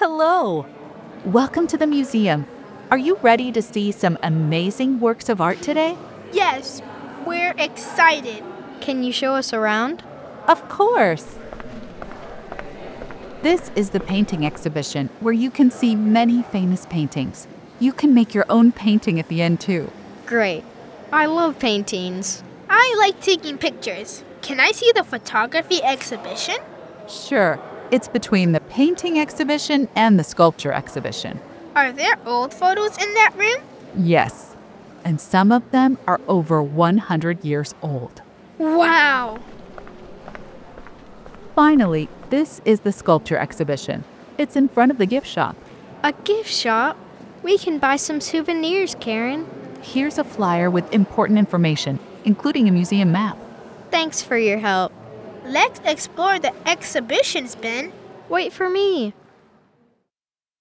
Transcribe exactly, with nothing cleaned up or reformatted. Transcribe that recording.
Hello! Welcome to the museum. Are you ready to see some amazing works of art today? Yes, we're excited. Can you show us around? Of course! This is the painting exhibition where you can see many famous paintings. You can make your own painting at the end too. Great. I love paintings. I like taking pictures. Can I see the photography exhibition? Sure, it's between the painting exhibition and the sculpture exhibition. Are there old photos in that room? Yes, and some of them are over one hundred years old. Wow! Finally, this is the sculpture exhibition. It's in front of the gift shop. A gift shop? We can buy some souvenirs, Karen. Here's a flyer with important information, including a museum map. Thanks for your help. Let's explore the exhibitions bin. Wait for me.